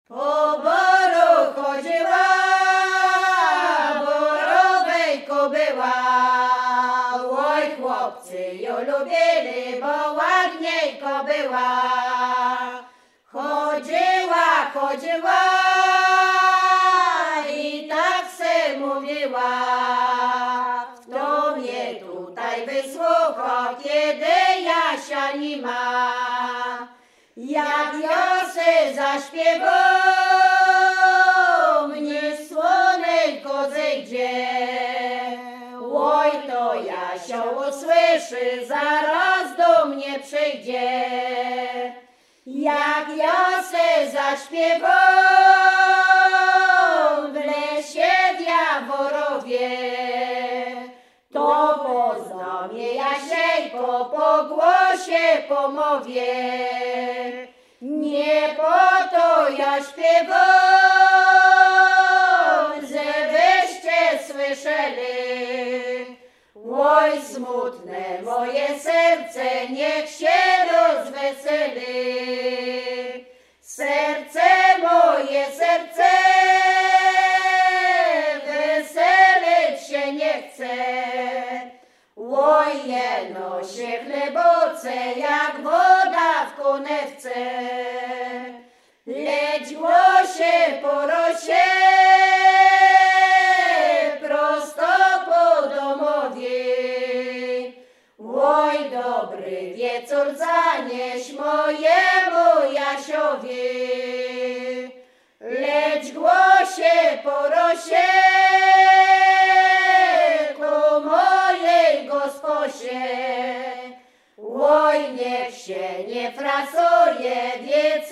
Po boru chodziła, borowejko była. Oj, chłopcy ją lubili, bo ładniejko była. Chodziła, chodziła i tak se mówiła. Kto mnie tutaj wysłucha, kiedy Jasia nie ma? Jak ja se zaśpiewam, mnie słoneczko zejdzie. Oj, to Jasia usłyszy, zaraz do mnie przyjdzie. Jak ja se zaśpiewam w lesie w Jaworowie, to pozna mnie Jasieńko po głosie, po mowie. Nie po to ja śpiewam, żebyście słyszeli. Oj, smutne moje serce, niech się rozweseli. Serce moje, serce, weselić się nie chce. Oj, jeno się chleboce, jak woda w konewce. Leć głosie po rosie, prosto po domowie. Oj, dobry wieczór zanieś mojemu Jasiowi. Leć głosie po rosie, ku mojej gosposie. Oj, niech się nie frasuje, wie